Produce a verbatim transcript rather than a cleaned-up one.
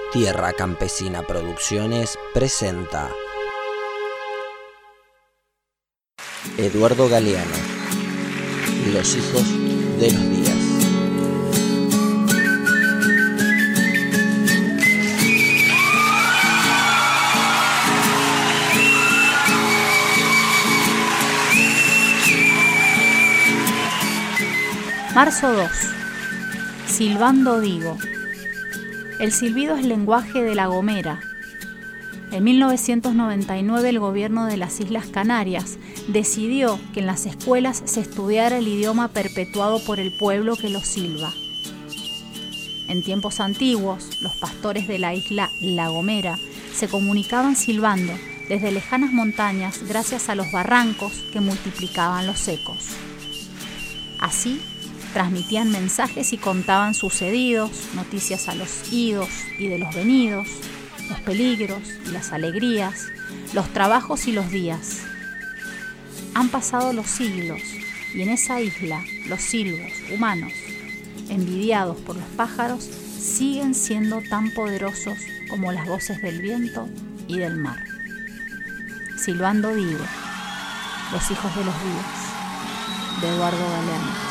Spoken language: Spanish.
Tierra Campesina Producciones presenta Eduardo Galeano, Los hijos de los días. Marzo dos. Silbando digo. El silbido es lenguaje de La Gomera. En mil novecientos noventa y nueve el gobierno de las Islas Canarias decidió que en las escuelas se estudiara el idioma perpetuado por el pueblo que lo silba. En tiempos antiguos, los pastores de la isla La Gomera se comunicaban silbando desde lejanas montañas gracias a los barrancos que multiplicaban los ecos. Así, transmitían mensajes y contaban sucedidos, noticias a los idos y de los venidos, los peligros y las alegrías, los trabajos y los días. Han pasado los siglos y en esa isla los silbos humanos, envidiados por los pájaros, siguen siendo tan poderosos como las voces del viento y del mar. Silbando digo, Los hijos de los días, de Eduardo Galeano.